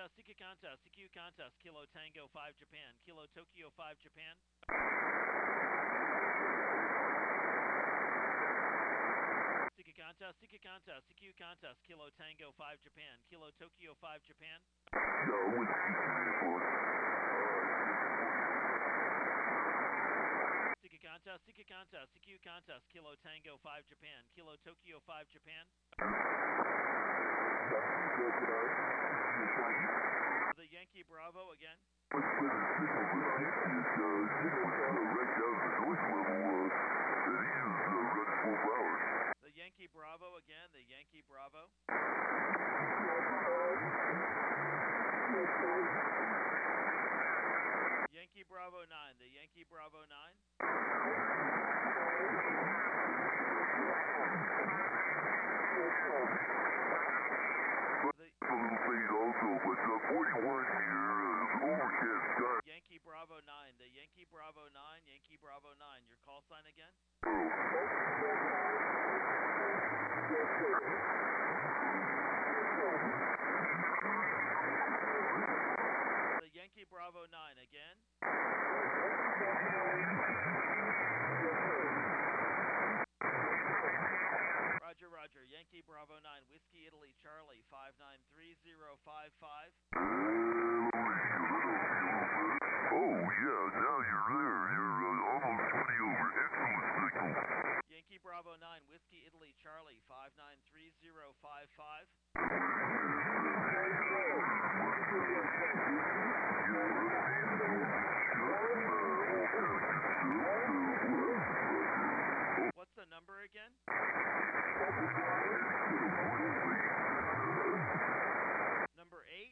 contest, CQ contest, Kilo Tango 5 Japan, Kilo Tokyo 5 Japan. CQ contest, CQ contest, Kilo Tango 5 Japan, Kilo Tokyo 5 Japan. CQ contest, CQ contest, Kilo Tango 5 Japan, Kilo Tokyo 5 Japan. The Yankee Bravo again. The Yankee Bravo again, the Yankee Bravo. Yankee Bravo 9, the Yankee Bravo 9. Yankee Bravo 9, the Yankee Bravo 9, Yankee Bravo 9. Your call sign again? The Yankee Bravo 9 again. Roger, roger. Yankee Bravo 9, Whiskey Italy Charlie 593055. Oh, yeah, now you're there. You're almost 20 over. Excellent signal. Yankee Bravo 9, Whiskey Italy Charlie 593055. What's the number again? Number 8?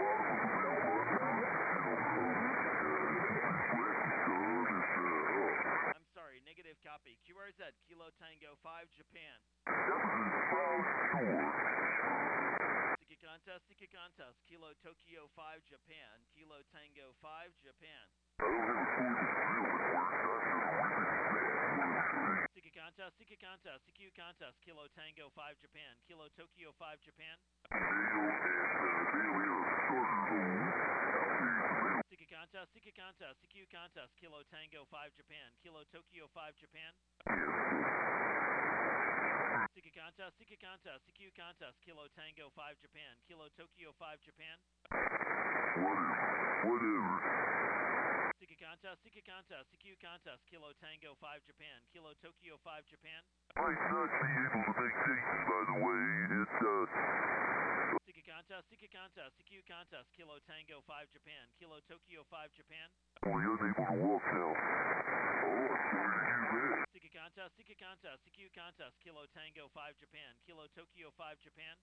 I'm sorry, negative copy. QRZ, Kilo Tango 5 Japan. CQ contest, Kilo Tokyo 5 Japan, Kilo Tango 5 Japan. CQ contest, Kilo Tango 5 Japan, Kilo Tokyo 5 Japan. CQ contest, Kilo Tango 5 Japan, Kilo Tokyo 5 Japan. CQ contest, Kilo Tango 5 Japan, Kilo Tokyo 5 Japan. Whatever. CQ contest, Kilo Tango 5 Japan, Kilo Tokyo 5 Japan. Might not be able to make changes, by the way. CQ contest, Kilo Tango 5 Japan, Kilo Tokyo 5 Japan. Only unable to walk now. Oh, I'm sorry to hear that. CQ contest, Kilo Tango 5 Japan, Kilo Tokyo 5 Japan.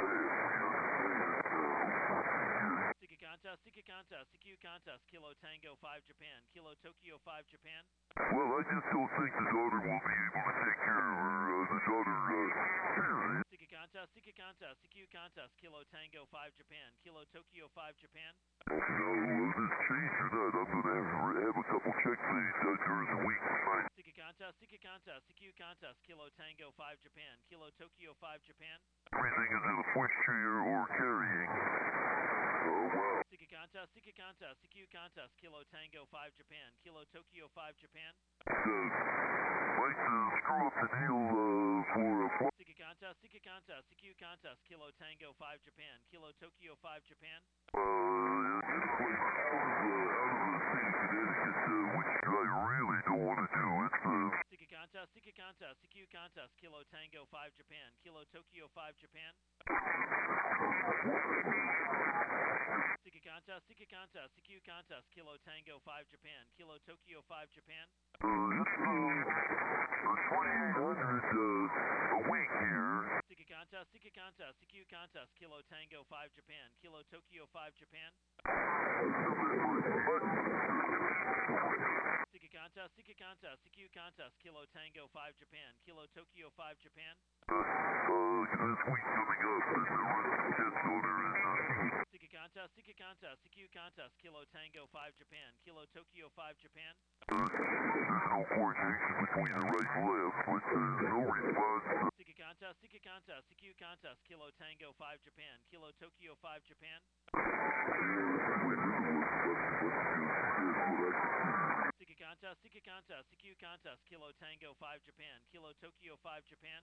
CQ contest, Kilo Tango 5 Japan, Kilo Tokyo 5 Japan. Well, I just don't think the daughter will be able to take care of her. The daughter, CQ contest, Kilo Tango 5 Japan, Kilo Tokyo 5 Japan. No, this change or not, I'm going to have a couple check plays during the week tonight. CQ contest, Kilo Tango 5 Japan, Kilo Tokyo 5 Japan. Everything is in a pushchair or carrying. Oh, wow. CQ contest, Kilo Tango 5 Japan, Kilo Tokyo 5 Japan. Might screw up the deal for a... CQ contest, Kilo Tango 5 Japan, Kilo Tokyo 5 Japan. This place is out of the state of Connecticut, which I really don't want to do. CQ contest, Kilo Tango 5 Japan, Kilo Tokyo 5 Japan. CQ contest, Kilo Tango 5 Japan, Kilo Tokyo 5 Japan. It's 2800 a week here. CQ contest, Kilo Tango 5 Japan, Kilo Tokyo 5 Japan. CQ contest, Kilo Tango 5 Japan, Kilo Tokyo 5 Japan. This week coming up, there's a running test order in CQ contest, Kilo Tango 5 Japan, Kilo Tokyo 5 Japan. There's no coordination between the right and left, but there's no response. CQ contest, CQ contest, Kilo Tango 5 Japan, Kilo Tokyo 5 Japan. CQ contest, CQ contest, Kilo Tango 5 Japan, Kilo Tokyo 5 Japan.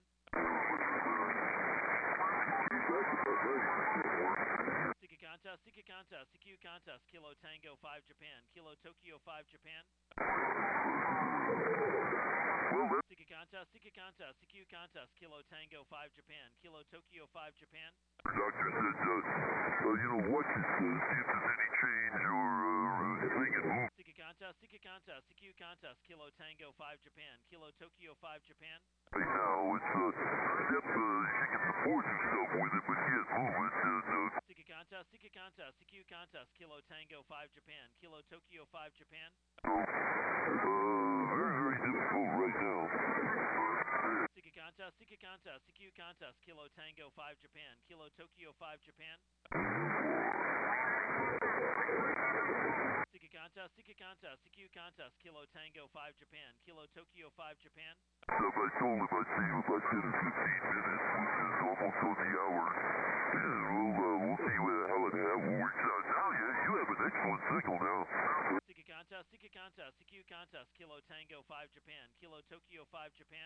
CQ contest, CQ contest, Kilo Tango 5 Japan, Kilo Tokyo 5 Japan. CQ contest, CQ contest, Kilo Tango 5 Japan, Kilo Tokyo 5 Japan. Doctor said, you know, watch it, see if there's any change or thing it moves. CQ contest, CQ contest, Kilo Tango 5 Japan, Kilo Tokyo 5 Japan. Right now, it's step, she can support herself with it, but she can't move it, and CQ contest, CQ contest, Kilo Tango 5 Japan, Kilo Tokyo 5 Japan. very, very difficult right now. CQ contest, CQ contest, Kilo Tango 5 Japan, Kilo Tokyo 5 Japan. CQ contest, CQ contest, Kilo Tango 5 Japan, Kilo Tokyo 5 Japan. I told him I'd see him about 10 or 15 minutes, which is almost on the hour. Yeah, we'll see how it works out. Now, you have an excellent signal now. CQ contest, CQ contest, Kilo Tango 5 Japan, Kilo Tokyo 5 Japan.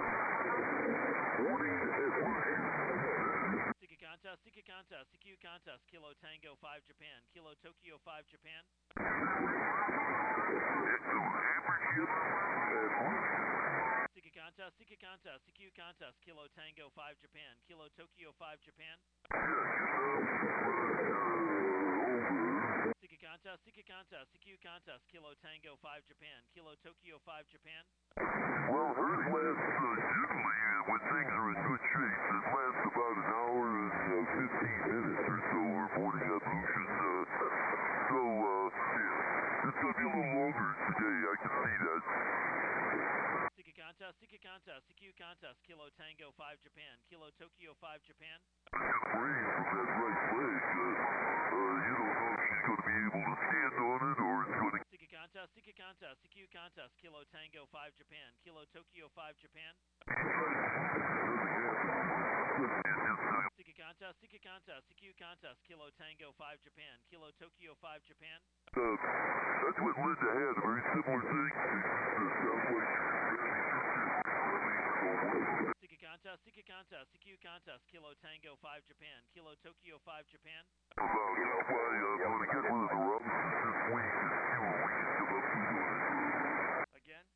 CQ contest, CQ contest, Kilo Tango 5 Japan, Kilo Tokyo 5 Japan. CQ contest, CQ contest, Kilo Tango 5 Japan, Kilo Tokyo 5 Japan. CQ contest, CQ contest, Kilo Tango 5 Japan, Kilo Tokyo 5 Japan. Well, hers lasts, generally, when things are in good shape, it lasts about an hour and 15 minutes or so, our morning evolution. So, yeah, it's going to be a little longer today, I can see that. CQ contest, Kilo Tango 5 Japan, Kilo Tokyo 5 Japan. She's brain from that right leg. You don't know if she's going to be able to stand on it or it's going to... CQ contest, Kilo Tango 5 Japan, Kilo Tokyo 5 Japan. CQ contest, Kilo Tango 5 Japan, Kilo Tokyo 5 Japan. That's what Linda had, a very similar thing. CQ contest, Kilo Tango 5 Japan, Kilo Tokyo 5 Japan. I'm going to get one of the Robinsons this week and see what we can come up with. Again?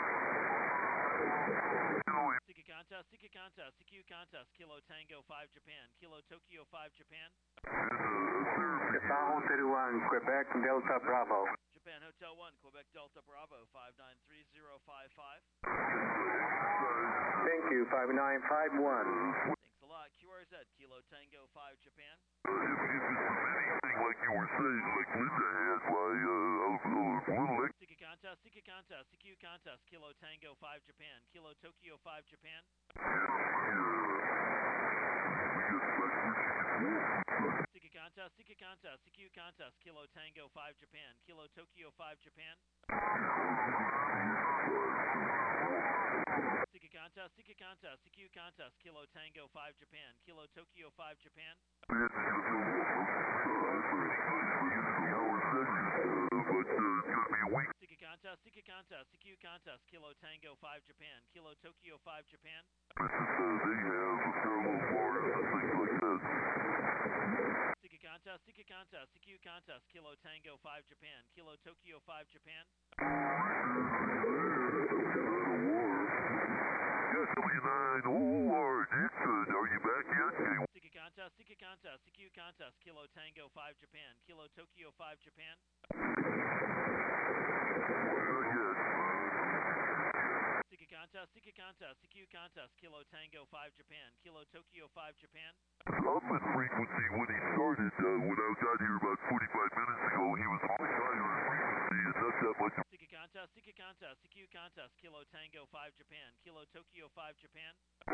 CQ contest, Kilo Tango 5 Japan, Kilo Tokyo 5 Japan. Japan Hotel 1, Quebec Delta Bravo. Japan Hotel 1, Quebec Delta Bravo, 593055. Thank you, 5951. Thanks a lot. QRZ, Kilo Tango 5 Japan. If it's anything like you were saying, like Linda had, little CQ contest, CQ contest, Kilo Tango 5 Japan, Kilo Tokyo 5 Japan. CQ contest, Kilo Tango 5 Japan, Kilo Tokyo 5 Japan. CQ contest, Kilo Tango 5 Japan, Kilo Tokyo 5 Japan. CQ contest, Kilo Tango 5 Japan, Kilo Tokyo 5 Japan. They have parallel bars and things like that. CQ contest, Kilo Tango 5 Japan, Kilo Tokyo 5 Japan. Yeah, W9OR, Dixon, are you back yet? CQ contest, Kilo Tango 5 Japan, Kilo Tokyo 5 Japan. CQ contest, Kilo Tango 5 Japan, Kilo Tokyo 5 Japan. Up in frequency when he started, when I got here about 45 minutes ago, he was much higher in frequency and not that much. CQ contest, Kilo Tango 5 Japan, Kilo Tokyo 5 Japan.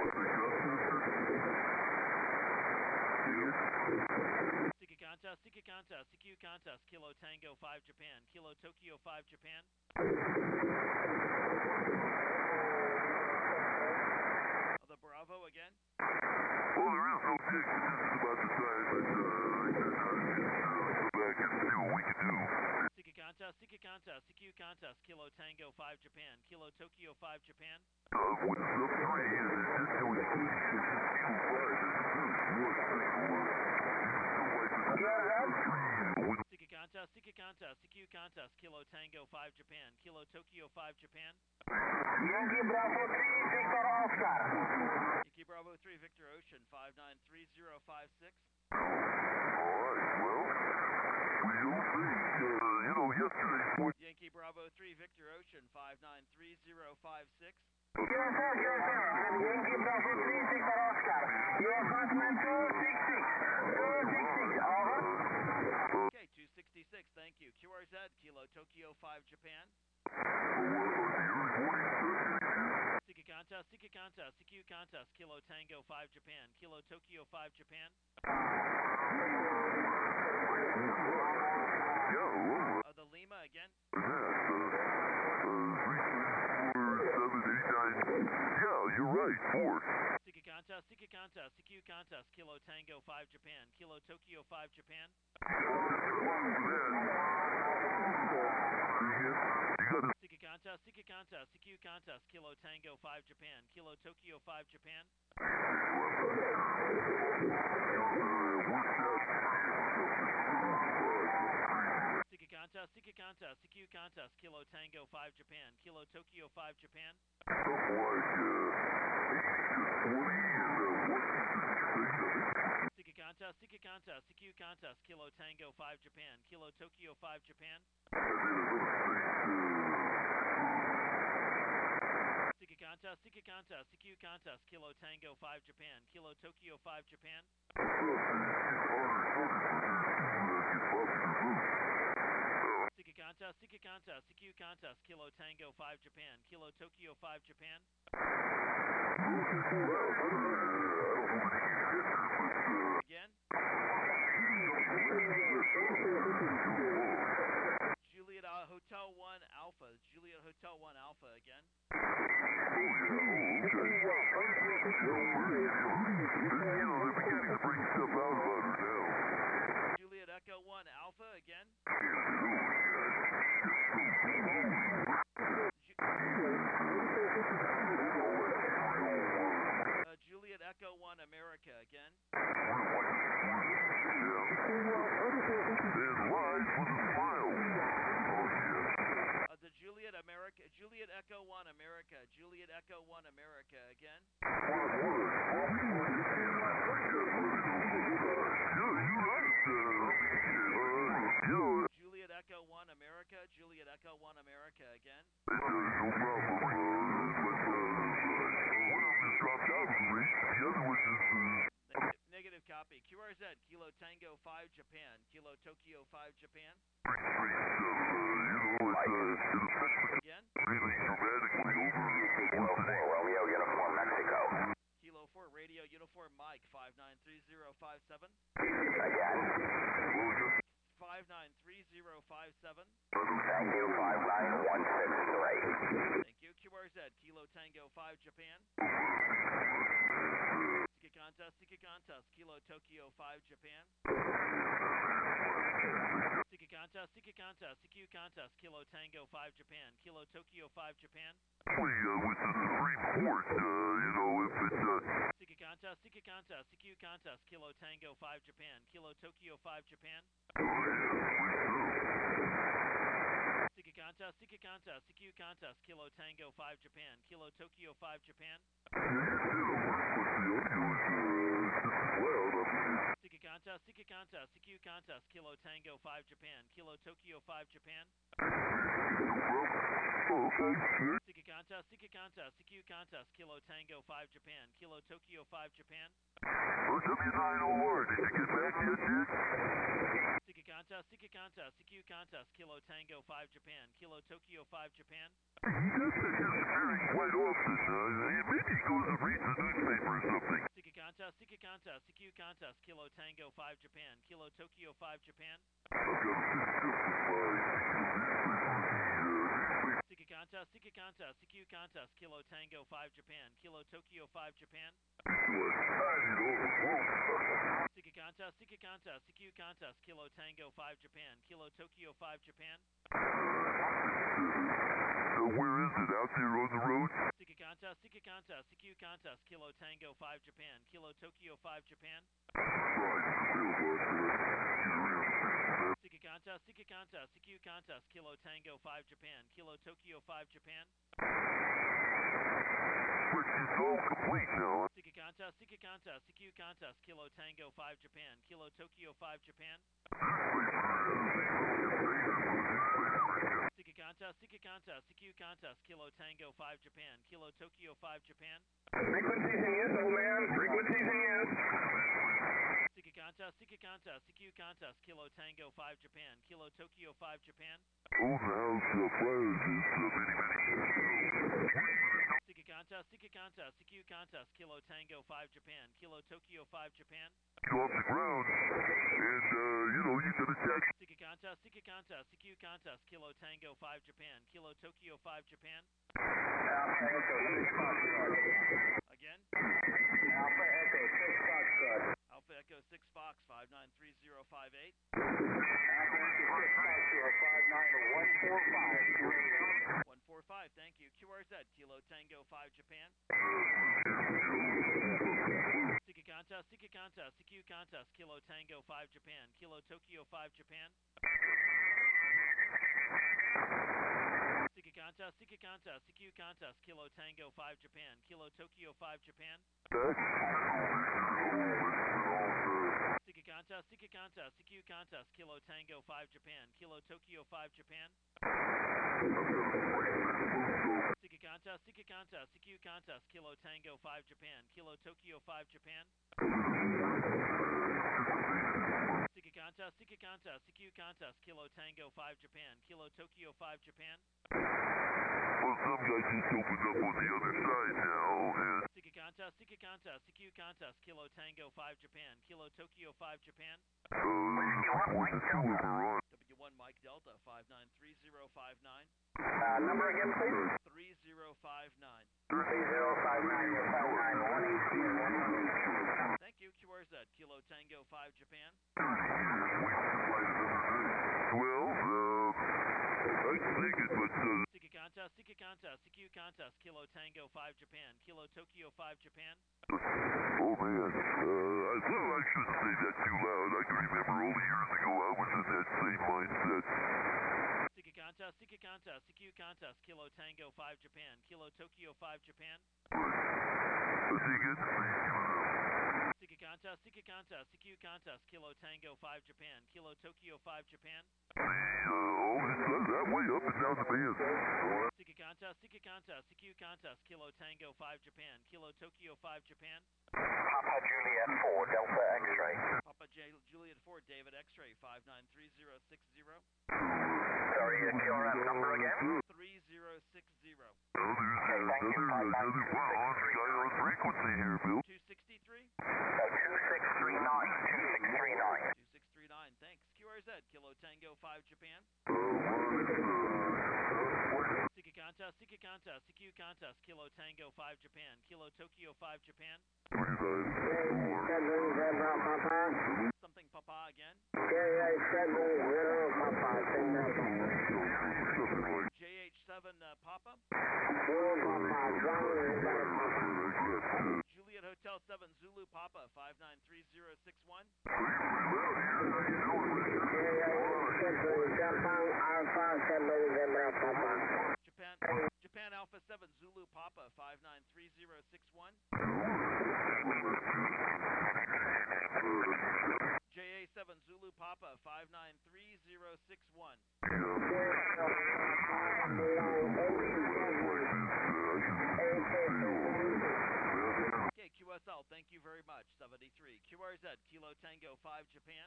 CQ contest, Kilo Tango 5 Japan, Kilo Tokyo 5 Japan. The Bravo again. Well, there is no dig, but this is about the time that I can come back and see what we can do. Seeker contest, CQ contest, Kilo Tango 5 Japan, Kilo Tokyo 5 Japan. With sub 3 and additional Kilo 5, Seeker contest, CQ contest, Kilo Tango 5 Japan, Kilo Tokyo 5 Japan. Yankee Bravo 3, Victor Oscar. Yankee Bravo 3, Victor Ocean 593056. Alright, well, we'll see. Yesterday's point. Yankee Bravo 3, Victor Ocean 593056. Yes, sir. Yankee Bravo 3, Victor Oscar. Your apartment 266. Over. Okay, 266, thank you. QRZ, Kilo Tokyo 5 Japan. Seeker contest, CQ contest, Kilo Tango 5 Japan, Kilo Tokyo 5 Japan. The Lima again. Yeah, you're right, 4. Seeker contest, CQ contest, Kilo Tango 5 Japan, Kilo Tokyo 5 Japan. Seeker contest, CQ contest, Kilo Tango 5 Japan, Kilo Tokyo 5 Japan. Seeker contest, CQ contest, Kilo Tango 5 Japan, Kilo Tokyo 5 Japan. Seeker contest, CQ contest, Kilo Tango 5 Japan, Kilo Tokyo 5 Japan. Seeker contest, CQ contest, Kilo Tango 5 Japan, Kilo Tokyo 5 Japan. Seeker contest, CQ contest, Kilo Tango 5 Japan, Kilo Tokyo 5 Japan. Again. Juliet Hotel 1 Alpha, Juliet Hotel 1 Alpha again. Juliet Echo 1 Alpha again. Juliet Echo 1 America again. The Juliet America, Juliet Echo 1 America, Juliet Echo 1 America again. Juliet Echo 1 America, Juliet Echo 1 America again. Negative copy. QRZ, Kilo Tango 5 Japan, Kilo Tokyo 5 Japan. Again. Kilo 4, Romeo Uniform Mexico. Kilo 4, Radio Uniform Mike 593057. Again. 593057. Thank you, 59163. Thank you. QRZ, Kilo Tango 5 Japan. Seeker contest, Kilo Tokyo 5 Japan. Seeker contest, CQ contest, Kilo Tango 5 Japan, Kilo Tokyo 5 Japan. With the Supreme Court, if it's... Seeker contest, CQ contest, Kilo Tango 5 Japan, Kilo Tokyo 5 Japan. Seeker contest, CQ contest, Kilo Tango 5 Japan, Kilo Tokyo 5 Japan. Seeker contest, CQ contest, Kilo Tango 5 Japan, Kilo Tokyo 5 Japan. Seeker contest, CQ contest, Kilo Tango 5 Japan, Kilo Tokyo 5 Japan. W9OR, did you get back yet, Dick? Seeker contest, CQ contest, Kilo Tango 5 Japan, Kilo Tokyo 5 Japan. He does that disappearing quite often. Maybe he goes and reads the newspaper or something. Seeker contest, CQ contest, Kilo Tango 5 Japan, Kilo Tokyo 5 Japan. I've got a 6 shift with my Seeker contest, CQ contest, Kilo Tango 5 Japan, Kilo Tokyo 5 Japan. Seeker contest, CQ contest, Kilo Tango 5 Japan, Kilo Tokyo 5 Japan. Where is it? Out there on the road? Seeker contest, CQ contest, Kilo Tango 5 Japan, Kilo Tokyo 5 Japan. Seeker contest, CQ contest, Kilo Tango 5 Japan, Kilo Tokyo 5 Japan. It's all complete now. Seeker contest, CQ contest, Kilo Tango 5 Japan, Kilo Tokyo 5 Japan. Seeker contest, CQ contest, Kilo Tango 5 Japan, Kilo Tokyo 5 Japan. Frequencies in use, old man. Frequencies in use. Seeker contest, CQ contest, Kilo Tango 5 Japan, Kilo Tokyo 5 Japan. Own the house fires is many. Seeker contest, CQ contest, Kilo Tango 5 Japan, Kilo Tokyo 5 Japan. You off the ground, and you can attack. Seeker contest, CQ contest, Kilo Tango 5 Japan, Kilo Tokyo 5 Japan. Again? Alpha Echo 6 Foxtrot. Alpha Echo 6 Fox 593058. Alpha Echo 6 Foxtrot 59145. 145, thank you. QRZ, Kilo Tango 5 Japan. Seeker contest, CQ contest, Kilo Tango 5 Japan, Kilo Tokyo 5 Japan. Seeker contest, CQ contest, Kilo Tango 5 Japan, Kilo Tokyo 5 Japan. Seeker contest, CQ contest, Kilo Tango 5 Japan, Kilo Tokyo 5 Japan. Seeker contest, CQ contest, Kilo Tango 5 Japan, Kilo Tokyo 5 Japan. Seeker contest, CQ contest, Kilo Tango 5 Japan, Kilo Tokyo 5 Japan. Well, some guy just opened up on the other side now, and Seeker contest, CQ contest, Kilo Tango 5 Japan, Kilo Tokyo 5 Japan. with the two of them on. W1 Mike Delta 593059. Number again, please. 3059. 3059, you're 59118. Thank you. QRZ, Kilo Tango 5 Japan. Well, I think it, but Seeker contest, CQ contest, Kilo Tango 5 Japan, Kilo Tokyo 5 Japan. oh man, I shouldn't say that too loud. I can remember all the years ago I was in that same mindset. Seeker contest, CQ contest, Kilo Tango 5 Japan, Kilo Tokyo 5 Japan. Dig it? Seeker contest, CQ contest, Kilo Tango 5 Japan, Kilo Tokyo 5 Japan. It's that way up and down the band. Seeker contest, CQ contest, Kilo Tango 5 Japan, Kilo Tokyo 5 Japan. Papa Juliet 4, Delta X-ray. Papa Juliet 4, David X-ray 593060. Sorry, your QRF number again? 3060. Well, there's another on frequency here, Bill. 263. 2639, 2639. 2639, thanks. QRZ, Kilo Tango 5 Japan. Seeker contest, CQ contest, Kilo Tango 5 Japan, Kilo Tokyo 5 Japan. Something Papa again. JH7 Papa. Juliet Hotel 7 Zulu Papa 593061. Japan Alpha 7 Zulu Papa 593061. JA7 Zulu Papa 593061. Okay, QSL, thank you very much. 73. QRZ, Kilo Tango 5 Japan.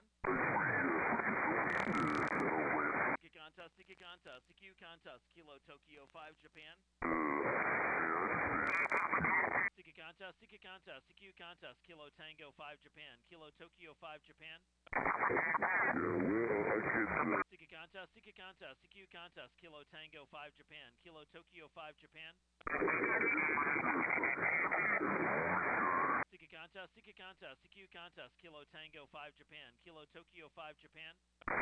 CQ contest, CQ contest, Kilo Tokyo 5 Japan. Seeking contest, CQ contest, Kilo Tango 5 Japan, Kilo Tokyo 5 Japan. Yeah, well, I can't, Seeking contest, CQ contest, Kilo Tango 5 Japan, Kilo Tokyo 5 Japan. Seeking contest, CQ contest, Kilo Tango 5 Japan, Kilo Tokyo 5 Japan.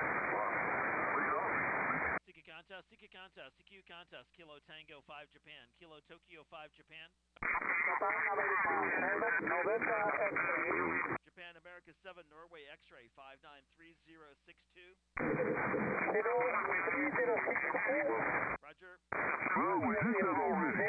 Seeking contest, CQ contest, Kilo Tango 5 Japan, Kilo Tokyo 5 Japan. Japan America 7 Norway X-ray 593062. Roger. well, we did that already.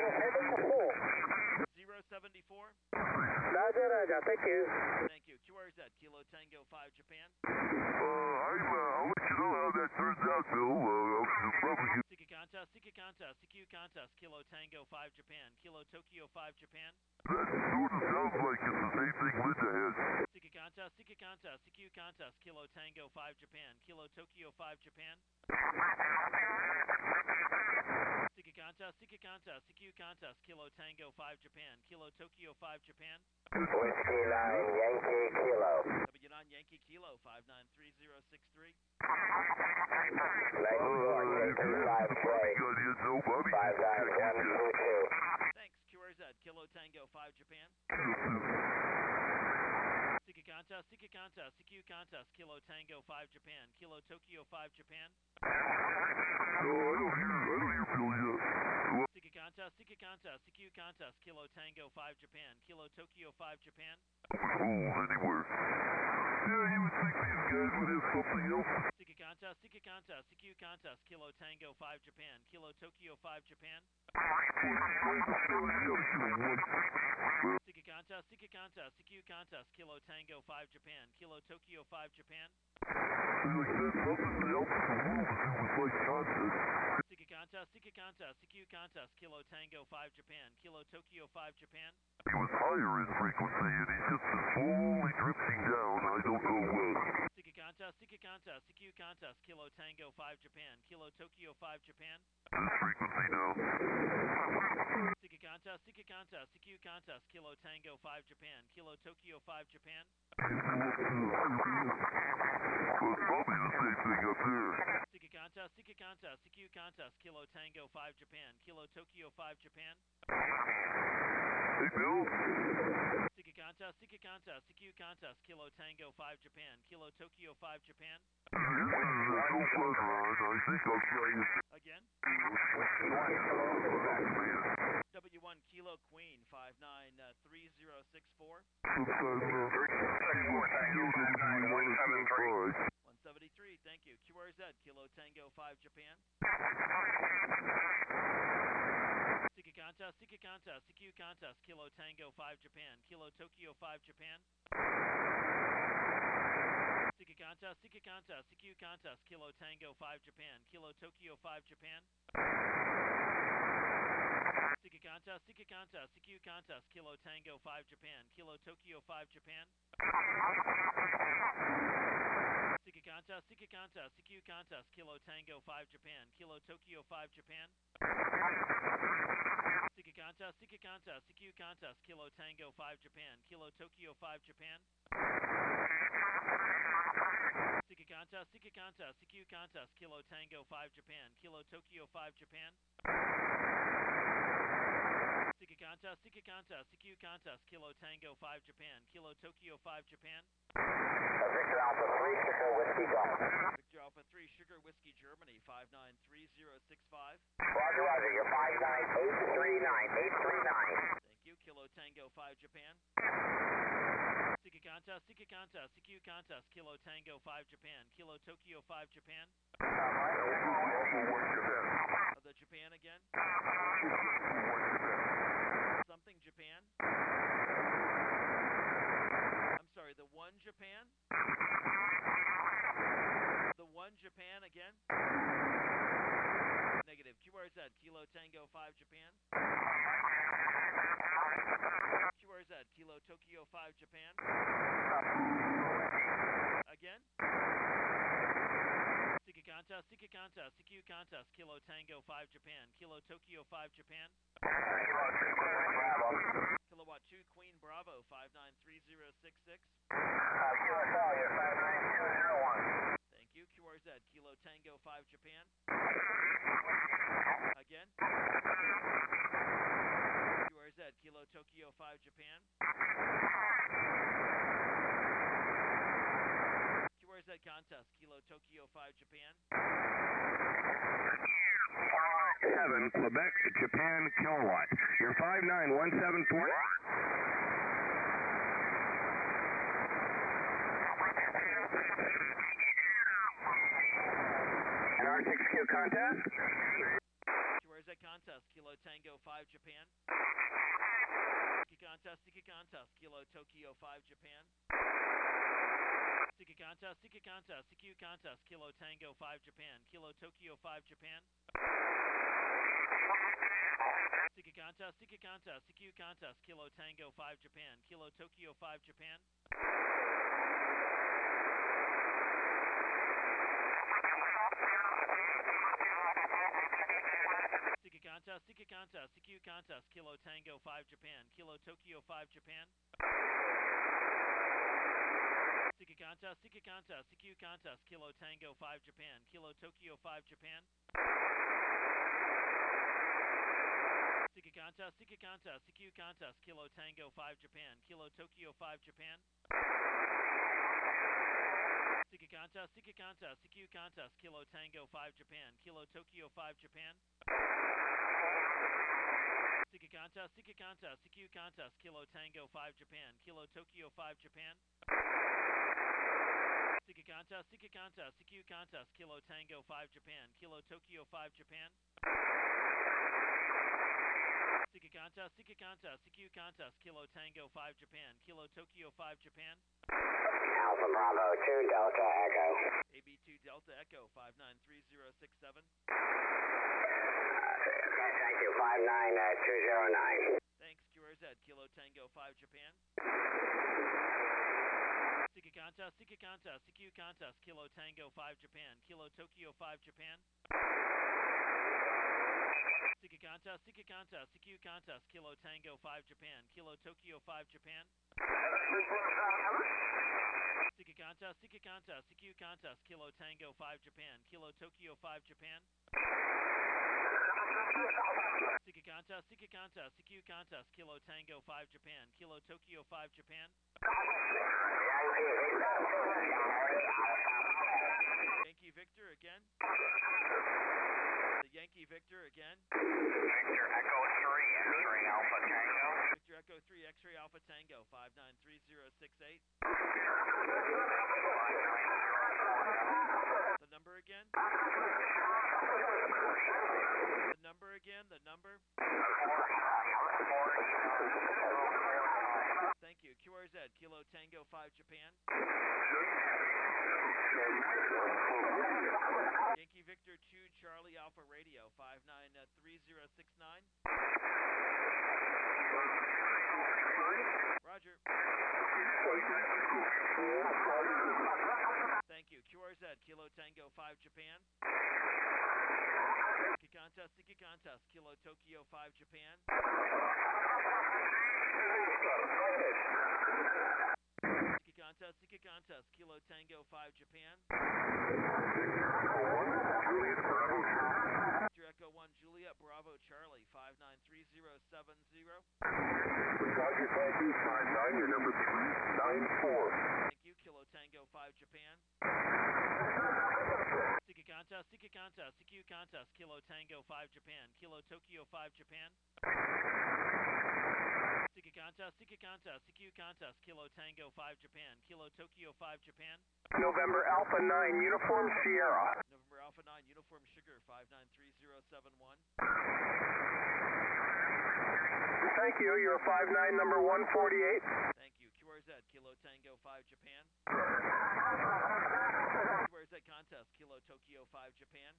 074. Roger, thank you. Thank you. QRZ Kilo Tango 5 Japan. I'll let you know how that turns out, Bill. I'll probably get Seeking contest, CQ contest, Kilo Tango 5 Japan, Kilo Tokyo 5 Japan. that sort of sounds like it's the same thing Linda has. Seeking contest, CQ contest, Kilo Tango 5 Japan, Kilo Tokyo 5 Japan. Seeking contest, CQ contest, Kilo Tango 5 Japan, Kilo Tokyo 5 Japan. Whiskey 9, Yankee Kilo. W9 Yankee Kilo 593063. 94, Yankee 5 Trey. Got hit, no, Bobby. 59122. Thanks. QRZ Kilo Tango 5 Japan. Seeking contest, CQ contest, Kilo Tango 5 Japan, Kilo Tokyo 5 Japan. No, I don't hear Bill yet. Well, Seeking contest, CQ contest, Kilo Tango 5 Japan, Kilo Tokyo 5 Japan. fools anywhere. Yeah, you would think these guys would have something else. Seeking contest, CQ contest, Kilo Tango 5 Japan, Kilo Tokyo 5 Japan. Seeking contest, CQ contest, Kilo Tango 5 Japan, Kilo Tokyo 5 Japan. Like that's something else in the world to do with like contest. Seeking contest, CQ contest, Kilo Tango 5 Japan, Kilo Tokyo 5 Japan. He was higher in frequency and he's just been slowly drifting down. I don't know when. Seeking contest, CQ contest, Kilo Tango 5 Japan, Kilo Tokyo 5 Japan. This frequency now. Seeking contest, CQ contest, Kilo Tango 5 Japan, Kilo Tokyo 5 Japan. Well, it's probably the same thing up there. Seeking contest, CQ contest, Kilo Tango 5 Japan, Kilo Tokyo 5 Japan. Hey, Bill? Seeking contest, CQ contest, Kilo Tango 5 Japan, Kilo Tokyo 5 Japan. No further on. I think I'll try it. Again. W1 Kilo Queen 593064. Sometime, 173, thank you. QRZ Kilo Tango 5 Japan. Seeking contest, CQ contest, Kilo Tango 5 Japan, Kilo Tokyo 5 Japan. Seeking contest, CQ contest, Kilo Tango 5 Japan, Kilo Tokyo 5 Japan. Seeking contest, CQ contest, Kilo Tango 5 Japan, Kilo Tokyo 5 Japan. Seeking contest, CQ contest, Kilo Tango 5 Japan, Kilo Tokyo 5 Japan. Seeking contest, CQ contest, Kilo Tango 5 Japan, Kilo Tokyo 5 Japan. Seeking contest, CQ contest, Kilo Tango 5 Japan, Kilo Tokyo 5 Japan. Seeking contest, CQ contest, Kilo Tango 5 Japan, Kilo Tokyo 5 Japan. Victor Alpha 3, Sugar Whiskey Golf. Victor Alpha 3 Sugar Whiskey Germany 593065. Roger, roger, you're 59839, 839. Thank you. Kilo Tango 5 Japan. Seeking contest, CQ contest, Kilo Tango 5 Japan, Kilo Tokyo 5 Japan. The Japan again. Something Japan. I'm sorry, the 1 Japan? The 1 Japan again? Negative. QRZ, Kilo Tango 5 Japan. QRZ, Kilo Tokyo 5 Japan. Again? Seeking contest, CQ contest, Kilo Tango 5 Japan, Kilo Tokyo 5 Japan. Kilowatt 2 Queen Bravo, 593066. QSL, you're 59201. Thank you. QRZ, Kilo Tango 5 Japan. Again. QRZ, Kilo Tokyo 5 Japan. QRZ contest, Kilo Tokyo 5 Japan. 7 Quebec, Japan, kilowatt. You're 59174. And R6Q contest. QRZ contest, Kilo Tango 5 Japan. Siki contest, Kilo Tokyo 5 Japan. Siki contest, CQ contest, Kilo Tango 5 Japan, Kilo Tokyo 5 Japan. Siki contest, CQ contest, Kilo Tango 5 Japan, Kilo Tokyo 5 Japan. Siki contest, CQ contest, Kilo Tango 5 Japan, Kilo Tokyo 5 Japan. Siki contest, CQ contest, Kilo Tango 5 Japan, Kilo Tokyo 5 Japan. Siki contest, CQ contest, Kilo Tango 5 Japan, Kilo Tokyo 5 Japan. Siki contest, CQ contest, Kilo Tango 5 Japan, Kilo Tokyo 5 Japan. Siki contest, CQ contest, Kilo Tango 5 Japan, Kilo Tokyo 5 Japan. Siki contest, CQ contest, Kilo Tango 5 Japan, Kilo Tokyo 5 Japan. Siki contest, CQ contest, Kilo Tango 5 Japan, Kilo Tokyo 5 Japan. Alpha Bravo 2 Delta Echo. AB2 Delta Echo 593067. Thank you, 59209. Thanks, QRZ, Kilo Tango 5 Japan. Siki contest, CQ contest, Kilo Tango 5 Japan, Kilo Tokyo 5 Japan. Siki contest, CQ contest, Kilo Tango 5 Japan, Kilo Tokyo 5 Japan. Siki contest, CQ contest, Kilo Tango 5 Japan, Kilo Tokyo 5 Japan. Siki contest, CQ contest, Kilo Tango 5 Japan, Kilo Tokyo 5 Japan. Yankee Victor again. The Yankee Victor again. Victor Echo 3 X-Ray Alpha Tango. Victor Echo 3 X-Ray Alpha Tango 593068. The number again. The number again. The number. Thank you. QRZ, Kilo Tango 5 Japan. Yankee Victor 2 Charlie Alpha Radio 593069. Roger. Thank you. QRZ, Kilo Tango 5 Japan. Siki contest, Kilo Tokyo 5 Japan. Siki contest, Kilo Tango 5 Japan. Victor Echo 1 Juliet Bravo Charlie 593070. Roger, thank you, 59, your number 394. Thank you, Kilo Tango 5 Japan. Siki contest, CQ contest, Kilo Tango 5 Japan, Kilo Tokyo 5 Japan. Siki contest, CQ contest, Kilo Tango 5 Japan, Kilo Tokyo 5 Japan. November Alpha 9 Uniform Sierra. November Alpha 9 Uniform Sugar 593071. Thank you, you're 59 number 148. Thank you. QRZ, Kilo Tango 5 Japan. QRZ contest, Kilo Tokyo 5 Japan.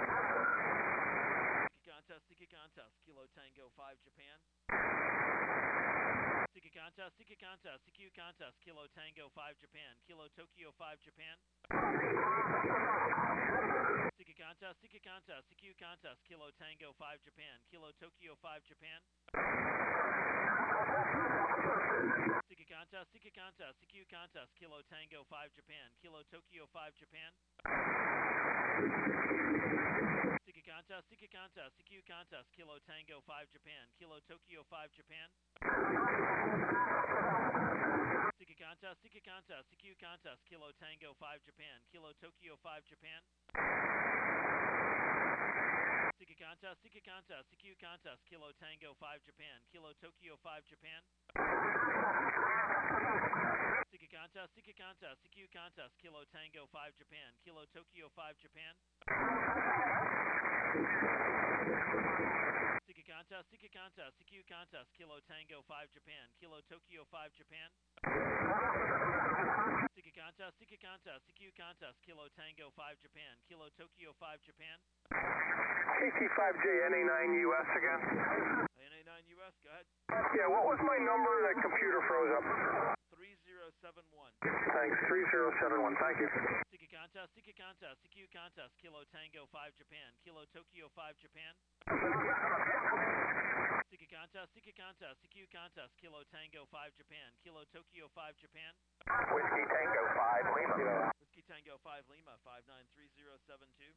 Siki contest, Kilo Tango 5 Japan. Siki contest, CQ contest, Kilo Tango 5 Japan, Kilo Tokyo 5 Japan. Seeker contest, CQ contest, Kilo Tango 5 Japan, Kilo Tokyo 5 Japan. Seeker contest, CQ contest, Kilo Tango 5 Japan, Kilo Tokyo 5 Japan. Seeker contest, CQ contest, Kilo Tango 5 Japan, Kilo Tokyo 5 Japan. Seeker contest, CQ contest, Kilo Tango 5 Japan, Kilo Tokyo 5 Japan. Seeker contest, CQ contest, Kilo Tango 5 Japan, Kilo Tokyo 5 Japan. Seeker contest, CQ contest, Kilo Tango 5 Japan, Kilo Tokyo 5 Japan. Seeker contest, CQ contest, Kilo Tango 5 Japan, Kilo Tokyo 5 Japan. Seeker contest, CQ contest, Kilo Tango 5 Japan, Kilo Tokyo 5 Japan. CT5J NA9 US again. NA9 US, go ahead. Yeah, what was my number? The computer froze up. 3071. Thanks, 3071, thank you. Seeker contest, CQ contest, Kilo Tango 5 Japan, Kilo Tokyo 5 Japan. Seeker contest, CQ contest, Kilo Tango 5 Japan, Kilo Tokyo 5 Japan. Whiskey Tango 5 Lima. Whiskey Tango 5 Lima, 593072.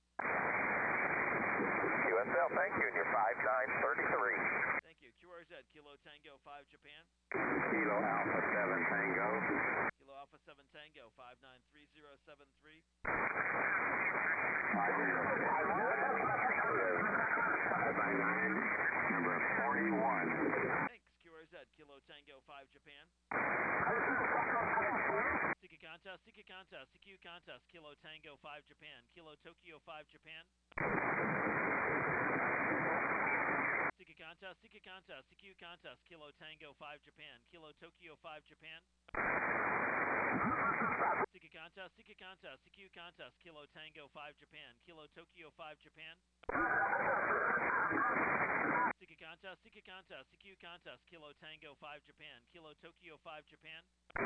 USL, thank you, and you're 5933. Thank you. QRZ, Kilo Tango 5 Japan. Kilo Alpha 7 Tango. Kilo Alpha 7 Tango, 593073. 599, number 41. Thanks. QRZ, Kilo Tango 5 Japan. Seeker contest, CQ contest, Kilo Tango 5 Japan, Kilo Tokyo 5 Japan. Seeker contest, CQ contest, Kilo Tango 5 Japan, Kilo Tokyo 5 Japan. Seeker contest, CQ contest, Kilo Tango 5 Japan, Kilo Tokyo 5 Japan. Seeker contest, CQ contest, Kilo Tango 5 Japan, Kilo Tokyo 5 Japan.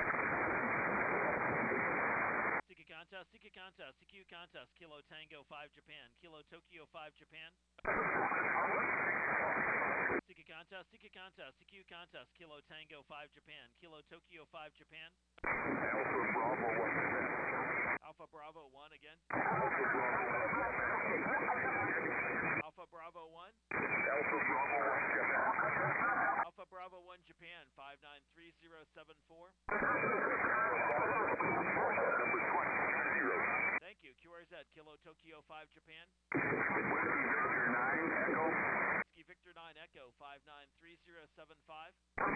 Seeker contest, CQ contest, Kilo Tango 5 Japan, Kilo Tokyo 5 Japan. Seeker contest, CQ contest, Kilo Tango 5 Japan, Kilo Tokyo 5 Japan. Alpha Bravo 1 again. Alpha Bravo 1. Alpha Bravo 1 Japan, 593074. Thank you. QRZ, Kilo Tokyo 5 Japan. Whiskey Victor 9 Echo, 593075.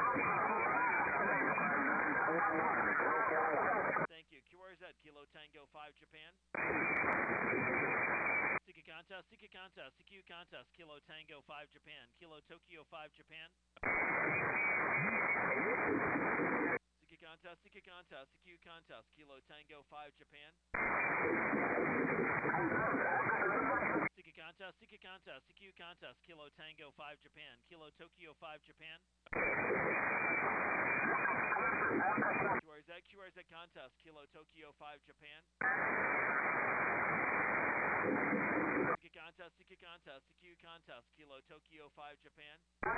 Thank you. QRZ, Kilo Tango 5 Japan. Seeker contest, CQ contest, Kilo Tango 5 Japan, Kilo Tokyo 5 Japan. Seeker contest, CQ contest, Kilo Tango 5 Japan. Seeker contest, CQ contest, Kilo Tango 5 Japan, Kilo Tokyo 5 Japan. QRZ contest, Kilo Tokyo 5 Japan. CQ contest, CQ contest, Kilo Tokyo 5 Japan.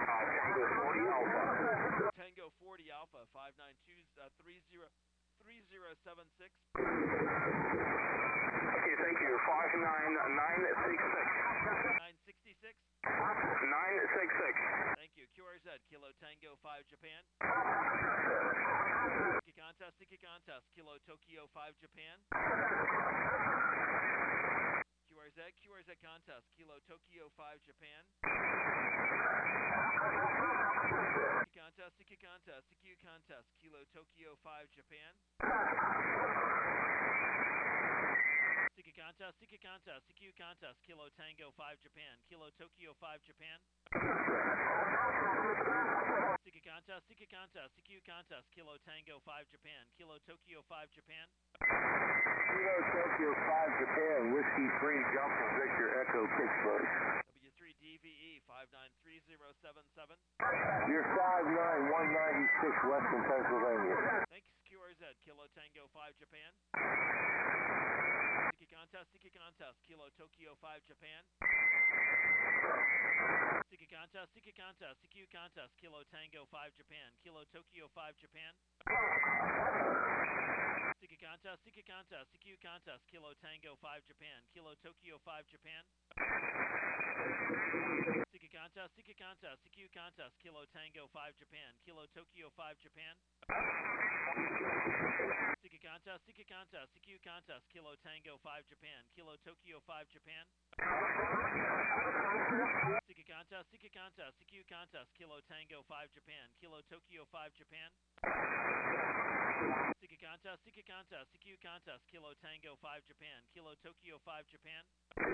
Tango 40 Alpha, 5923076. Okay, thank you. 59966. 966. 966. Thank you. QRZ, Kilo Tango 5 Japan. CQ contest, Kilo Tokyo 5 Japan. QRZ contest, Kilo Tokyo 5 Japan. CQ contest, Kilo Tokyo 5 Japan. CQ contest, Kilo Tango 5 Japan, Kilo Tokyo 5 Japan. CQ contest, Kilo Tango 5 Japan, Kilo Tokyo 5 Japan. Kilo Tokyo 5 Japan, Whiskey 3 Delta Victor Echo Pittsburgh. W3DVE 593077. You're 59196 Western Pennsylvania. Thanks, QRZ, Kilo Tango 5 Japan. CQ Contest, Kilo Tokyo 5 Japan. Siki Contest, CQ Contest, Kilo Tango 5 Japan, Kilo Tokyo 5 Japan. Siki Contest, CQ Contest, Kilo Tango 5 Japan, Kilo Tokyo 5 Japan. Siki Contest, CQ Contest, Kilo Tango 5 Japan, Kilo Tokyo 5 Japan. Siki Contest, CQ Contest, Kilo Tango 5 Japan, Kilo Tokyo 5 Japan. Siki Contest, CQ Contest, Kilo Tango 5 Japan, Kilo Tokyo 5 Japan. Siki Contest, CQ Contest, Kilo Tango 5 Japan, Kilo Tokyo 5 Japan.